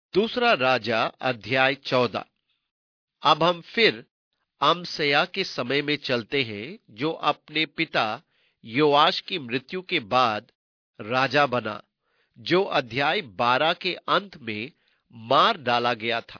दूसरा राजा अध्याय 14। अब हम फिर अमस्याह के समय में चलते हैं, जो अपने पिता योआश की मृत्यु के बाद राजा बना, जो अध्याय 12 के अंत में मार डाला गया था।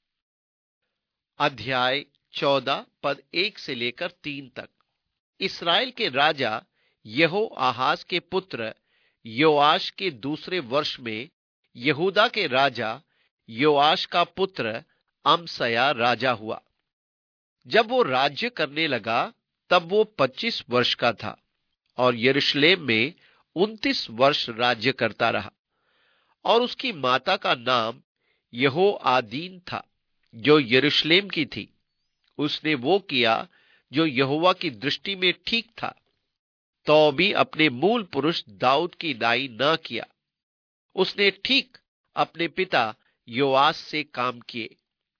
अध्याय 14 पद 1 से लेकर 3 तक। इसराइल के राजा यहोआहाज के पुत्र योआश के दूसरे वर्ष में यहूदा के राजा योआश का पुत्र अमस्याह राजा हुआ। जब वो राज्य करने लगा तब वो 25 वर्ष का था और यरूशलेम में 29 वर्ष राज्य करता रहा। और उसकी माता का नाम यहोआदीन था, जो यरूशलेम की थी। उसने वो किया जो यहोवा की दृष्टि में ठीक था, तो भी अपने मूल पुरुष दाऊद की नाई न किया। उसने ठीक अपने पिता योआश से काम किए।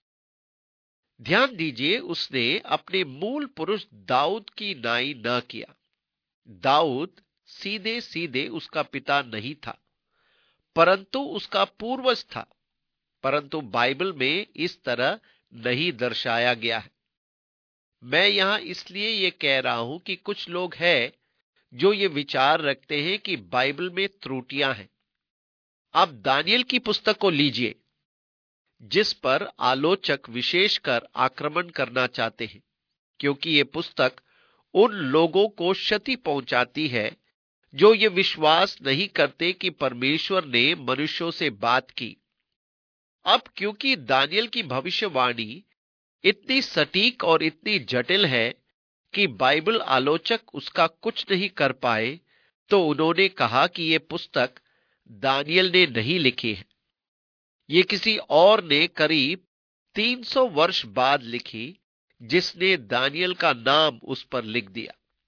ध्यान दीजिए, उसने अपने मूल पुरुष दाऊद की नाई न किया। दाऊद सीधे सीधे उसका पिता नहीं था, परंतु उसका पूर्वज था। परंतु बाइबल में इस तरह नहीं दर्शाया गया है। मैं यहां इसलिए ये कह रहा हूं कि कुछ लोग हैं जो ये विचार रखते हैं कि बाइबल में त्रुटियां हैं। अब दानियल की पुस्तक को लीजिए, जिस पर आलोचक विशेषकर आक्रमण करना चाहते हैं, क्योंकि ये पुस्तक उन लोगों को क्षति पहुंचाती है जो ये विश्वास नहीं करते कि परमेश्वर ने मनुष्यों से बात की। अब क्योंकि दानियल की भविष्यवाणी इतनी सटीक और इतनी जटिल है कि बाइबल आलोचक उसका कुछ नहीं कर पाए, तो उन्होंने कहा कि यह पुस्तक दानियल ने नहीं लिखी है। ये किसी और ने करीब 300 वर्ष बाद लिखी, जिसने दानियल का नाम उस पर लिख दिया।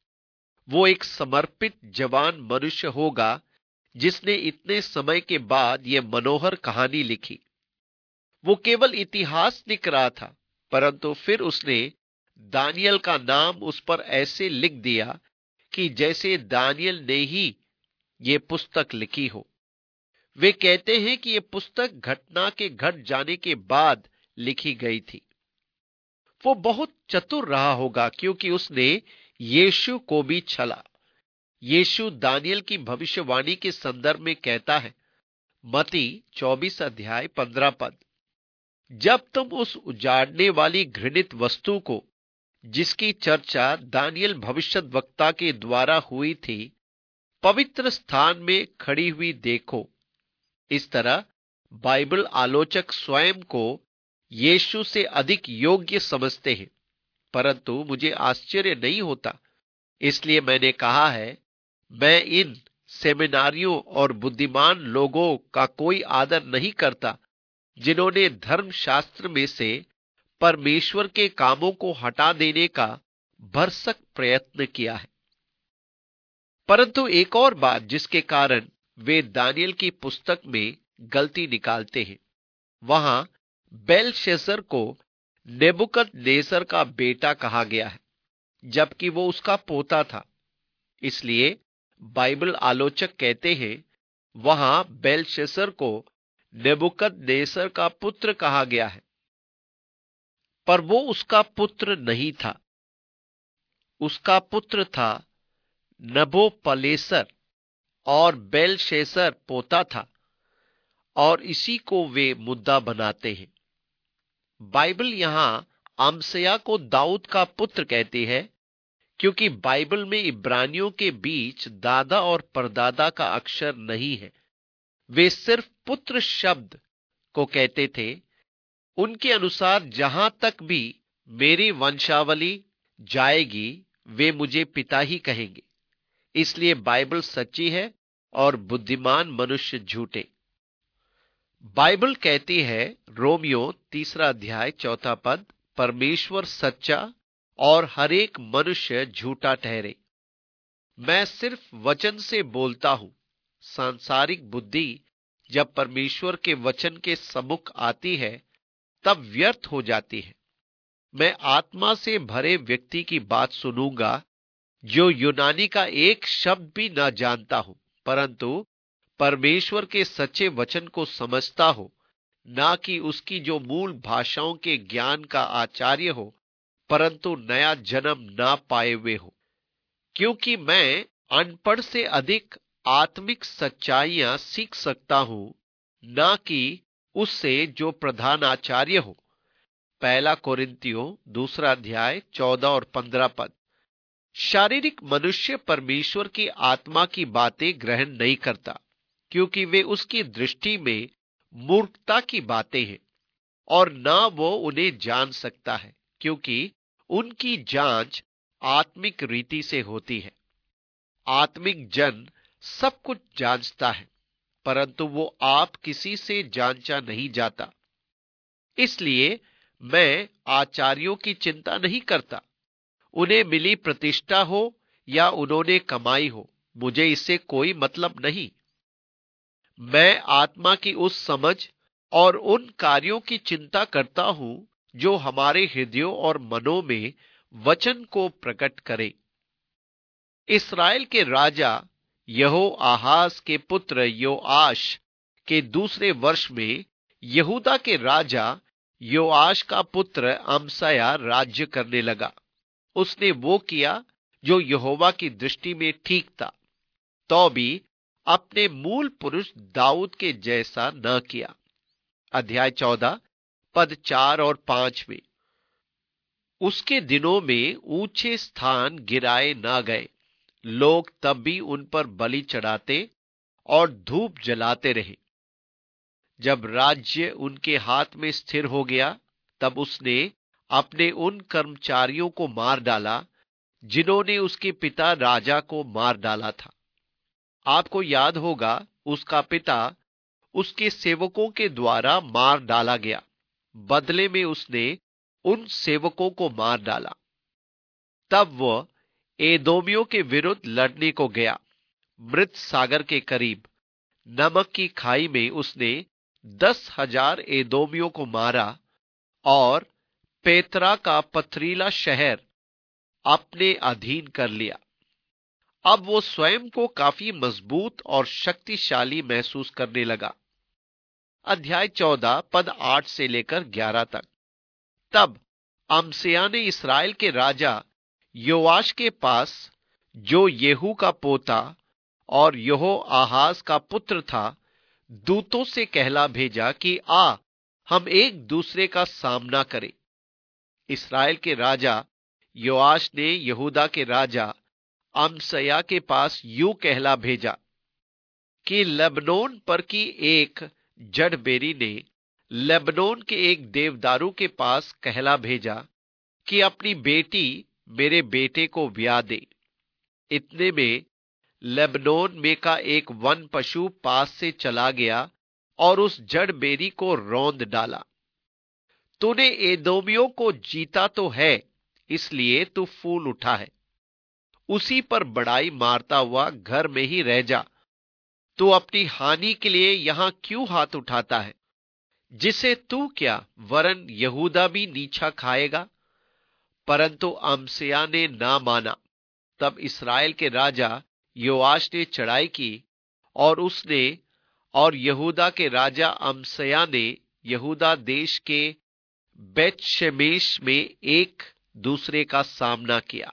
वो एक समर्पित जवान मनुष्य होगा जिसने इतने समय के बाद यह मनोहर कहानी लिखी। वो केवल इतिहास लिख रहा था, परंतु फिर उसने दानियल का नाम उस पर ऐसे लिख दिया कि जैसे दानियल ने ही ये पुस्तक लिखी हो। वे कहते हैं कि यह पुस्तक घटना के घट जाने के बाद लिखी गई थी। वो बहुत चतुर रहा होगा, क्योंकि उसने यीशु को भी छला। यीशु दानियल की भविष्यवाणी के संदर्भ में कहता है, मत्ती 24 अध्याय 15 पद, जब तुम उस उजाड़ने वाली घृणित वस्तु को, जिसकी चर्चा दानियल भविष्यद्वक्ता के द्वारा हुई थी, पवित्र स्थान में खड़ी हुई देखो। इस तरह बाइबल आलोचक स्वयं को यीशु से अधिक योग्य समझते हैं, परंतु मुझे आश्चर्य नहीं होता। इसलिए मैंने कहा है, मैं इन सेमिनारियों और बुद्धिमान लोगों का कोई आदर नहीं करता जिन्होंने धर्मशास्त्र में से परमेश्वर के कामों को हटा देने का भरसक प्रयत्न किया है। परंतु एक और बात जिसके कारण वे दानियल की पुस्तक में गलती निकालते हैं, वहां बेलशस्सर को नेबुकदनेस्सर का बेटा कहा गया है, जबकि वो उसका पोता था। इसलिए बाइबल आलोचक कहते हैं वहां बेलशस्सर को नेबुकदनेस्सर का पुत्र कहा गया है, पर वो उसका पुत्र नहीं था। उसका पुत्र था नबोपलेसर और बेलशस्सर पोता था, और इसी को वे मुद्दा बनाते हैं। बाइबल यहां अमस्याह को दाऊद का पुत्र कहती है, क्योंकि बाइबल में इब्रानियों के बीच दादा और परदादा का अक्षर नहीं है। वे सिर्फ पुत्र शब्द को कहते थे। उनके अनुसार जहां तक भी मेरी वंशावली जाएगी, वे मुझे पिता ही कहेंगे। इसलिए बाइबल सच्ची है और बुद्धिमान मनुष्य झूठे। बाइबल कहती है, रोमियो 3 अध्याय 4 पद, परमेश्वर सच्चा और हर एक मनुष्य झूठा ठहरे। मैं सिर्फ वचन से बोलता हूं। सांसारिक बुद्धि जब परमेश्वर के वचन के सम्मुख आती है तब व्यर्थ हो जाती है। मैं आत्मा से भरे व्यक्ति की बात सुनूंगा जो यूनानी का एक शब्द भी न जानता हो, परंतु परमेश्वर के सच्चे वचन को समझता हो, ना कि उसकी जो मूल भाषाओं के ज्ञान का आचार्य हो, परंतु नया जन्म ना पाए हुए हो। क्योंकि मैं अनपढ़ से अधिक आत्मिक सच्चाइयां सीख सकता हूं, ना कि उससे जो प्रधान आचार्य हो। पहला कोरिन्थियों 2 अध्याय 14 और 15 पद। शारीरिक मनुष्य परमेश्वर की आत्मा की बातें ग्रहण नहीं करता, क्योंकि वे उसकी दृष्टि में मूर्खता की बातें हैं, और ना वो उन्हें जान सकता है, क्योंकि उनकी जांच आत्मिक रीति से होती है। आत्मिक जन सब कुछ जांचता है, परंतु वो आप किसी से जांचा नहीं जाता। इसलिए मैं आचार्यों की चिंता नहीं करता, उन्हें मिली प्रतिष्ठा हो या उन्होंने कमाई हो, मुझे इससे कोई मतलब नहीं। मैं आत्मा की उस समझ और उन कार्यों की चिंता करता हूं जो हमारे हृदयों और मनों में वचन को प्रकट करे। इस्राएल के राजा यहोआहाज के पुत्र योआश के दूसरे वर्ष में यहूदा के राजा योआश का पुत्र अमस्याह राज्य करने लगा। उसने वो किया जो यहोवा की दृष्टि में ठीक था, तो भी अपने मूल पुरुष दाऊद के जैसा न किया। अध्याय 14 पद 4 और 5 में, उसके दिनों में ऊंचे स्थान गिराए न गए, लोग तब भी उन पर बलि चढ़ाते और धूप जलाते रहे। जब राज्य उनके हाथ में स्थिर हो गया, तब उसने अपने उन कर्मचारियों को मार डाला जिन्होंने उसके पिता राजा को मार डाला था। आपको याद होगा, उसका पिता उसके सेवकों के द्वारा मार डाला गया। बदले में उसने उन सेवकों को मार डाला। तब वह एदोमियों के विरुद्ध लड़ने को गया। मृत सागर के करीब नमक की खाई में उसने 10,000 एदोमियों को मारा और पेत्रा का पथरीला शहर अपने अधीन कर लिया। अब वो स्वयं को काफी मजबूत और शक्तिशाली महसूस करने लगा। अध्याय 14 पद 8 से लेकर 11 तक। तब अमस्याह ने इस्राएल के राजा योआश के पास, जो येहू का पोता और यहोआहाज का पुत्र था, दूतों से कहला भेजा कि आ, हम एक दूसरे का सामना करें। इस्राएल के राजा योआश ने यहूदा के राजा अमस्याह के पास यूं कहला भेजा कि लेबनोन पर की एक जड़बेरी ने लेबनोन के एक देवदारू के पास कहला भेजा कि अपनी बेटी मेरे बेटे को ब्याह दे। इतने में लेबनोन में का एक वन पशु पास से चला गया और उस जड़बेरी को रौंद डाला। तूने एदोमियों को जीता तो है, इसलिए तू फूल उठा है। उसी पर बड़ाई मारता हुआ घर में ही रह जा। तू अपनी हानि के लिए यहां क्यों हाथ उठाता है, जिसे तू क्या वरन यहूदा भी नीचा खाएगा? परंतु अमस्याह ने ना माना। तब इस्राएल के राजा योआश ने चढ़ाई की, और उसने और यहूदा के राजा अमस्याह ने यहूदा देश के बेतशेमेश में एक दूसरे का सामना किया।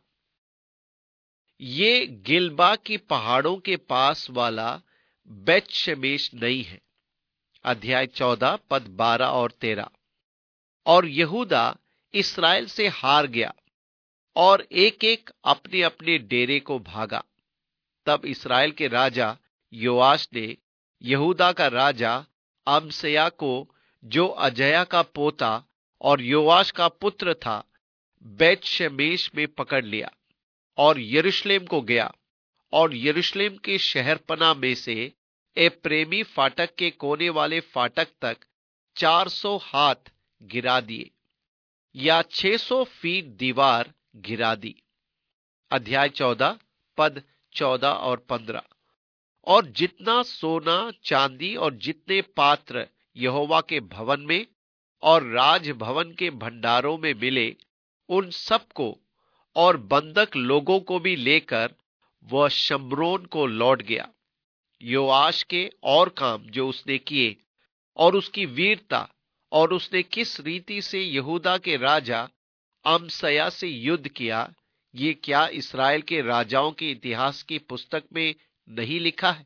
ये गिलबा की पहाड़ों के पास वाला बेतशेमेश नहीं है। अध्याय 14 पद 12 और 13। और यहूदा इस्राएल से हार गया और एक एक अपने अपने डेरे को भागा। तब इस्राएल के राजा योआश ने यहूदा का राजा अमस्याह को, जो अजया का पोता और योआश का पुत्र था, बेतशेमेश में पकड़ लिया और यरूशलेम को गया, और यरूशलेम के शहरपनाह में से एप्रेमी फाटक के कोने वाले फाटक तक 400 हाथ गिरा दिए, या 600 फीट दीवार गिरा दी। अध्याय 14 पद 14 और 15। और जितना सोना चांदी और जितने पात्र यहोवा के भवन में और राजभवन के भंडारों में मिले, उन सबको और बंधक लोगों को भी लेकर वह शम्रोन को लौट गया। योआश के और काम जो उसने किए, और उसकी वीरता और उसने किस रीति से यहूदा के राजा अमस्याह से युद्ध किया, ये क्या इस्राएल के राजाओं के इतिहास की पुस्तक में नहीं लिखा है?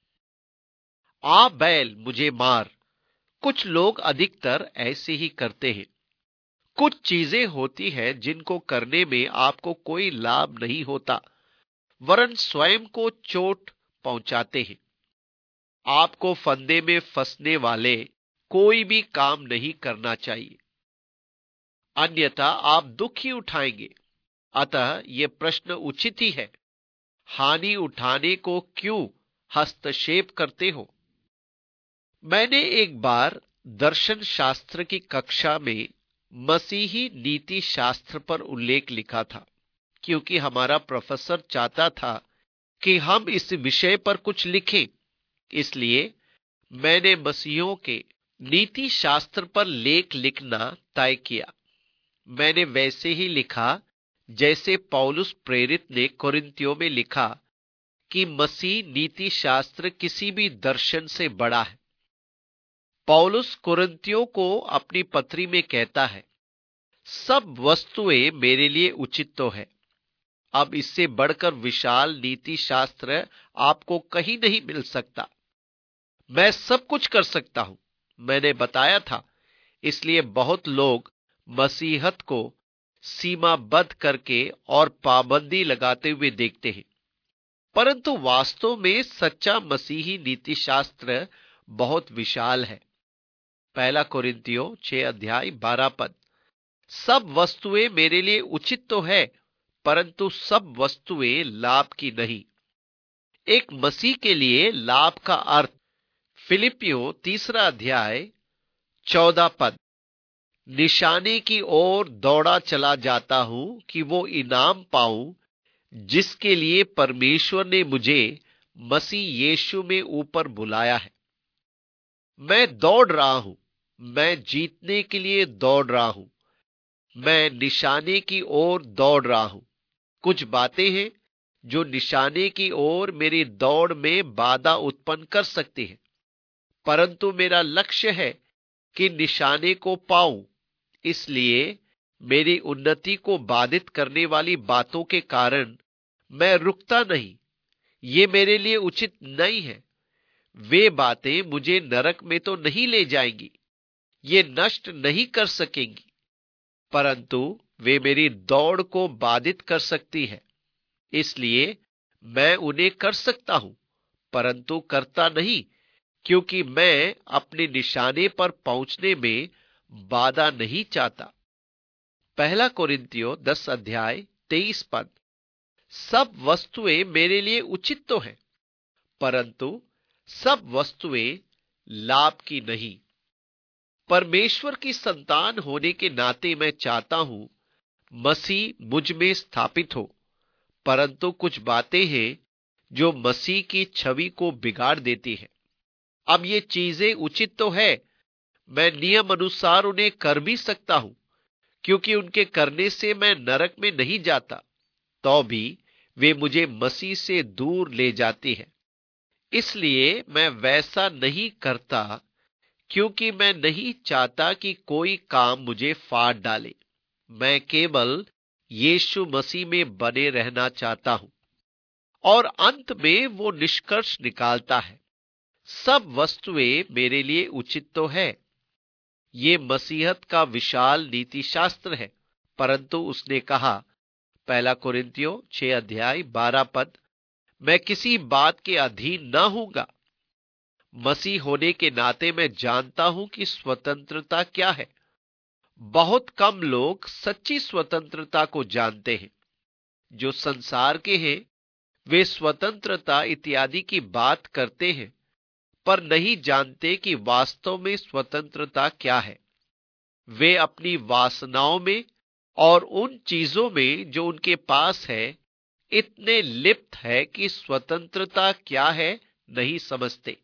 आ बैल मुझे मार। कुछ लोग अधिकतर ऐसे ही करते हैं। कुछ चीजें होती हैं जिनको करने में आपको कोई लाभ नहीं होता, वरन स्वयं को चोट पहुंचाते हैं। आपको फंदे में फंसने वाले कोई भी काम नहीं करना चाहिए, अन्यथा आप दुख ही उठाएंगे। अतः यह प्रश्न उचित ही है, हानि उठाने को क्यों हस्तक्षेप करते हो? मैंने एक बार दर्शन शास्त्र की कक्षा में मसीही नीति शास्त्र पर उल्लेख लिखा था, क्योंकि हमारा प्रोफेसर चाहता था कि हम इस विषय पर कुछ लिखें। इसलिए मैंने मसीहियों के नीति शास्त्र पर लेख लिखना तय किया। मैंने वैसे ही लिखा जैसे पौलुस प्रेरित ने कोरिन्थियों में लिखा कि मसीह नीति शास्त्र किसी भी दर्शन से बड़ा है। पौलुस कोरिन्थियों को अपनी पत्री में कहता है, सब वस्तुएं मेरे लिए उचित तो है। अब इससे बढ़कर विशाल नीति शास्त्र आपको कहीं नहीं मिल सकता। मैं सब कुछ कर सकता हूं, मैंने बताया था। इसलिए बहुत लोग मसीहत को सीमाबद्ध करके और पाबंदी लगाते हुए देखते हैं, परंतु वास्तव में सच्चा मसीही नीति शास्त्र बहुत विशाल है। 1 कोरिन्थियों 6:12। सब वस्तुएं मेरे लिए उचित तो है, परंतु सब वस्तुएं लाभ की नहीं। एक मसीह के लिए लाभ का अर्थ, फिलिपियों 3:14, निशाने की ओर दौड़ा चला जाता हूं कि वो इनाम पाऊं जिसके लिए परमेश्वर ने मुझे मसीह यीशु में ऊपर बुलाया है। मैं दौड़ रहा हूं, मैं जीतने के लिए दौड़ रहा हूं, मैं निशाने की ओर दौड़ रहा हूं। कुछ बातें हैं जो निशाने की ओर मेरी दौड़ में बाधा उत्पन्न कर सकती है, परंतु मेरा लक्ष्य है कि निशाने को पाऊं। इसलिए मेरी उन्नति को बाधित करने वाली बातों के कारण मैं रुकता नहीं। ये मेरे लिए उचित नहीं है। वे बातें मुझे नरक में तो नहीं ले जाएंगी, ये नष्ट नहीं कर सकेंगी, परंतु वे मेरी दौड़ को बाधित कर सकती है। इसलिए मैं उन्हें कर सकता हूं, परंतु करता नहीं, क्योंकि मैं अपने निशाने पर पहुंचने में बाधा नहीं चाहता। 1 कोरिन्थियों 10:23। सब वस्तुएं मेरे लिए उचित तो है, परंतु सब वस्तुएं लाभ की नहीं। परमेश्वर की संतान होने के नाते मैं चाहता हूं मसीह मुझ में स्थापित हो, परंतु कुछ बातें हैं जो मसीह की छवि को बिगाड़ देती है। अब ये चीजें उचित तो है, मैं नियम अनुसार उन्हें कर भी सकता हूं, क्योंकि उनके करने से मैं नरक में नहीं जाता, तो भी वे मुझे मसीह से दूर ले जाती है। इसलिए मैं वैसा नहीं करता, क्योंकि मैं नहीं चाहता कि कोई काम मुझे फाड़ डाले। मैं केवल यीशु मसीह में बने रहना चाहता हूं। और अंत में वो निष्कर्ष निकालता है, सब वस्तुएं मेरे लिए उचित तो है। ये मसीहत का विशाल नीति शास्त्र है, परंतु उसने कहा 1 कोरिन्थियों 6:12, मैं किसी बात के अधीन न हूंगा। मसीह होने के नाते मैं जानता हूं कि स्वतंत्रता क्या है। बहुत कम लोग सच्ची स्वतंत्रता को जानते हैं। जो संसार के हैं वे स्वतंत्रता इत्यादि की बात करते हैं, पर नहीं जानते कि वास्तव में स्वतंत्रता क्या है। वे अपनी वासनाओं में और उन चीजों में जो उनके पास है इतने लिप्त है कि स्वतंत्रता क्या है नहीं समझते।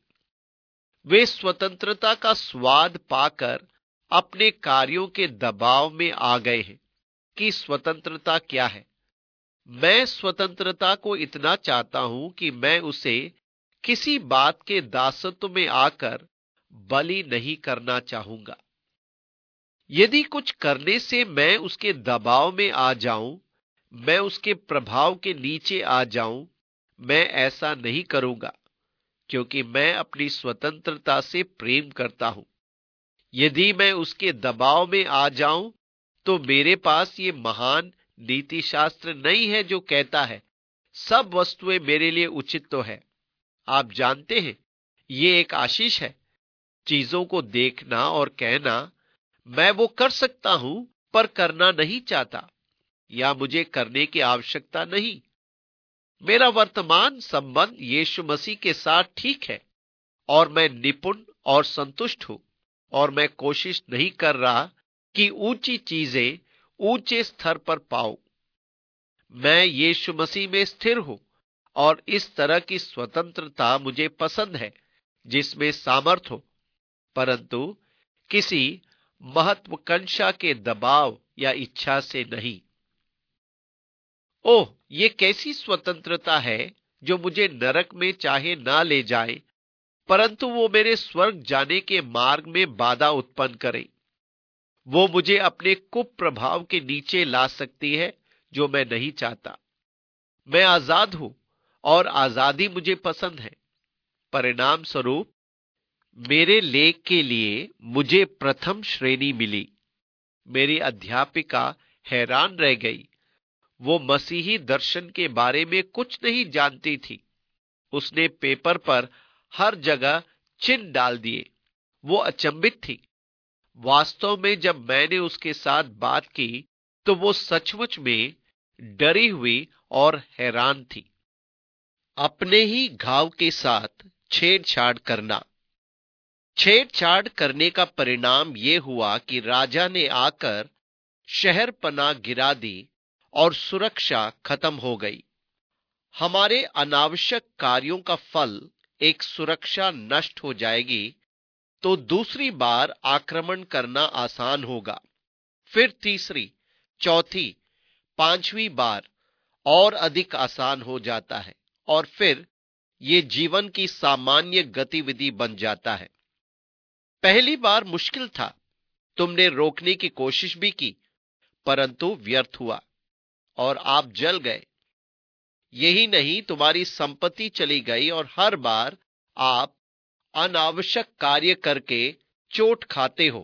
वे स्वतंत्रता का स्वाद पाकर अपने कार्यों के दबाव में आ गए हैं कि स्वतंत्रता क्या है। मैं स्वतंत्रता को इतना चाहता हूं कि मैं उसे किसी बात के दासत्व में आकर बलि नहीं करना चाहूंगा। यदि कुछ करने से मैं उसके दबाव में आ जाऊं, मैं उसके प्रभाव के नीचे आ जाऊं, मैं ऐसा नहीं करूंगा, क्योंकि मैं अपनी स्वतंत्रता से प्रेम करता हूं। यदि मैं उसके दबाव में आ जाऊं, तो मेरे पास ये महान नीति शास्त्र नहीं है जो कहता है सब वस्तुएं मेरे लिए उचित तो है। आप जानते हैं, ये एक आशीष है, चीजों को देखना और कहना मैं वो कर सकता हूं पर करना नहीं चाहता, या मुझे करने की आवश्यकता नहीं। मेरा वर्तमान संबंध यीशु मसीह के साथ ठीक है और मैं निपुण और संतुष्ट हूं, और मैं कोशिश नहीं कर रहा कि ऊंची चीजें ऊंचे स्तर पर पाऊं। मैं यीशु मसीह में स्थिर हूं और इस तरह की स्वतंत्रता मुझे पसंद है जिसमें सामर्थ हो, परंतु किसी महत्वाकांक्षा के दबाव या इच्छा से नहीं। ओह, ये कैसी स्वतंत्रता है जो मुझे नरक में चाहे ना ले जाए, परंतु वो मेरे स्वर्ग जाने के मार्ग में बाधा उत्पन्न करे। वो मुझे अपने कुप्रभाव के नीचे ला सकती है जो मैं नहीं चाहता। मैं आजाद हूं और आजादी मुझे पसंद है। परिणाम स्वरूप मेरे लेख के लिए मुझे प्रथम श्रेणी मिली। मेरी अध्यापिका हैरान रह गई। वो मसीही दर्शन के बारे में कुछ नहीं जानती थी। उसने पेपर पर हर जगह चिन्ह डाल दिए। वो अचंभित थी। वास्तव में जब मैंने उसके साथ बात की तो वो सचमुच में डरी हुई और हैरान थी। अपने ही घाव के साथ छेड़छाड़ करना। छेड़छाड़ करने का परिणाम ये हुआ कि राजा ने आकर शहर पनाह गिरा दी और सुरक्षा खत्म हो गई। हमारे अनावश्यक कार्यों का फल एक सुरक्षा नष्ट हो जाएगी तो दूसरी बार आक्रमण करना आसान होगा, फिर तीसरी, चौथी, पांचवी बार और अधिक आसान हो जाता है, और फिर ये जीवन की सामान्य गतिविधि बन जाता है। पहली बार मुश्किल था। तुमने रोकने की कोशिश भी की, परंतु व्यर्थ हुआ और आप जल गए। यही नहीं, तुम्हारी संपत्ति चली गई और हर बार आप अनावश्यक कार्य करके चोट खाते हो,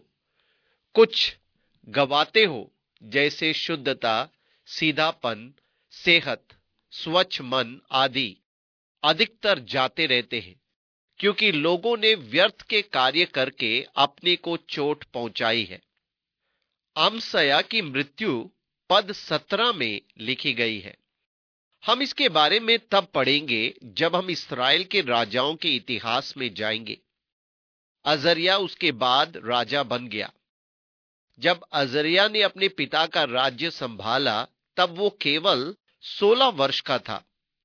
कुछ गवाते हो, जैसे शुद्धता, सीधापन, सेहत, स्वच्छ मन आदि अधिकतर जाते रहते हैं, क्योंकि लोगों ने व्यर्थ के कार्य करके अपने को चोट पहुंचाई है। अमस्याह की मृत्यु पद 17 में लिखी गई है। हम इसके बारे में तब पढ़ेंगे जब हम इस्राएल के राजाओं के इतिहास में जाएंगे। अजरिया उसके बाद राजा बन गया। जब अजरिया ने अपने पिता का राज्य संभाला तब वो केवल 16 वर्ष का था।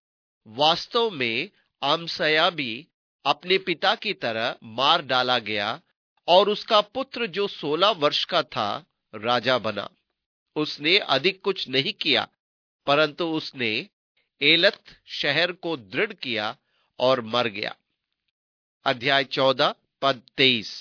वास्तव में अमस्याह भी अपने पिता की तरह मार डाला गया और उसका पुत्र जो 16 वर्ष का था राजा बना। उसने अधिक कुछ नहीं किया, परंतु उसने एलत शहर को दृढ़ किया और मर गया। अध्याय 14 पद 23।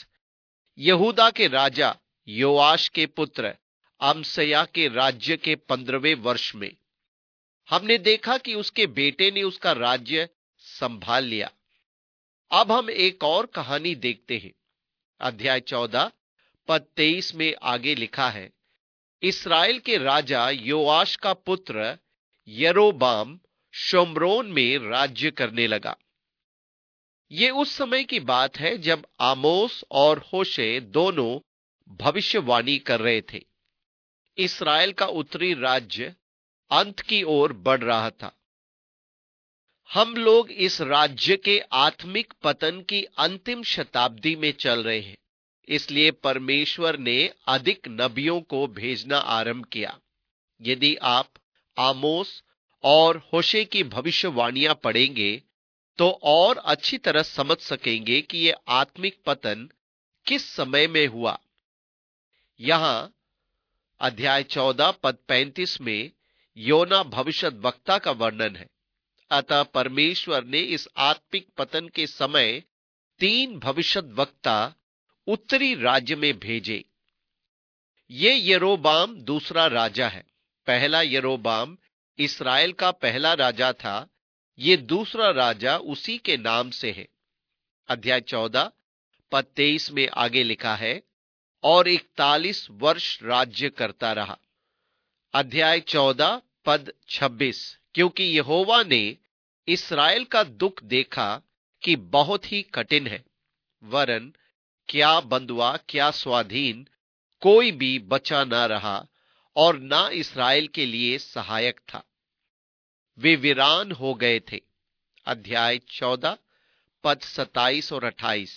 यहूदा के राजा योआश के पुत्र अमस्याह के राज्य के 15वें वर्ष में हमने देखा कि उसके बेटे ने उसका राज्य संभाल लिया। अब हम एक और कहानी देखते हैं। अध्याय 14 पद 23 में आगे लिखा है, इस्राएल के राजा योआश का पुत्र यरोबाम शोम्रोन में राज्य करने लगा। ये उस समय की बात है जब आमोस और होशे दोनों भविष्यवाणी कर रहे थे। इस्राएल का उत्तरी राज्य अंत की ओर बढ़ रहा था। हम लोग इस राज्य के आत्मिक पतन की अंतिम शताब्दी में चल रहे हैं। इसलिए परमेश्वर ने अधिक नबियों को भेजना आरंभ किया। यदि आप आमोस और होशे की भविष्यवाणियां पढ़ेंगे तो और अच्छी तरह समझ सकेंगे कि यह आत्मिक पतन किस समय में हुआ। यहां अध्याय 14 पद 35 में योना भविष्यद्वक्ता का वर्णन है। अतः परमेश्वर ने इस आत्मिक पतन के समय 3 भविष्यद्वक्ता उत्तरी राज्य में भेजे। ये यरोबाम दूसरा राजा है। पहला यरोबाम इस्राएल का पहला राजा था। ये दूसरा राजा उसी के नाम से है। अध्याय 14 पद 23 में आगे लिखा है, और 41 वर्ष राज्य करता रहा। अध्याय 14 पद 26, क्योंकि यहोवा ने इस्राएल का दुख देखा कि बहुत ही कठिन है, वरन क्या बंधुआ क्या स्वाधीन कोई भी बचा ना रहा, और ना इस्राएल के लिए सहायक था। वे वीरान हो गए थे। अध्याय 14 पद 27 और 28।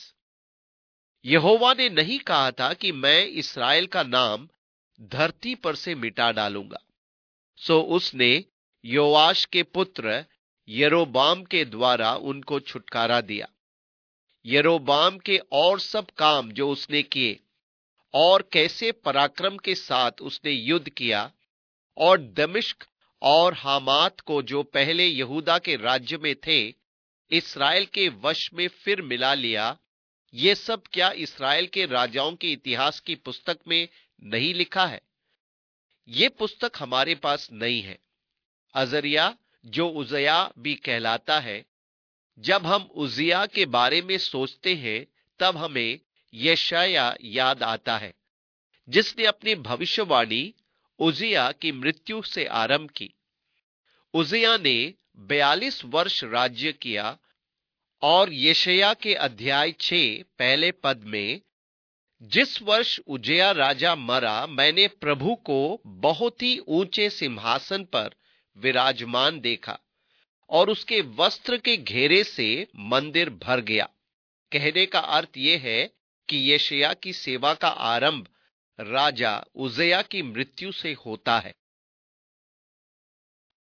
यहोवा ने नहीं कहा था कि मैं इस्राएल का नाम धरती पर से मिटा डालूंगा। सो उसने योआश के पुत्र यरोबाम के द्वारा उनको छुटकारा दिया। यरोबाम के और सब काम जो उसने किए, और कैसे पराक्रम के साथ उसने युद्ध किया, और दमिश्क और हामात को जो पहले यहूदा के राज्य में थे, इस्राएल के वश में फिर मिला लिया, ये सब क्या इस्राएल के राजाओं के इतिहास की पुस्तक में नहीं लिखा है? ये पुस्तक हमारे पास नहीं है। अजरिया, जो उजिया भी कहलाता है, जब हम उजिया के बारे में सोचते हैं तब हमें यशाया याद आता है, जिसने अपनी भविष्यवाणी उजिया की मृत्यु से आरंभ की। उजिया ने 42 वर्ष राज्य किया, और यशाया के अध्याय 6 पहले पद में, जिस वर्ष उजिया राजा मरा, मैंने प्रभु को बहुत ही ऊंचे सिंहासन पर विराजमान देखा, और उसके वस्त्र के घेरे से मंदिर भर गया। कहने का अर्थ यह है कि यशाया की सेवा का आरंभ राजा उजिया की मृत्यु से होता है।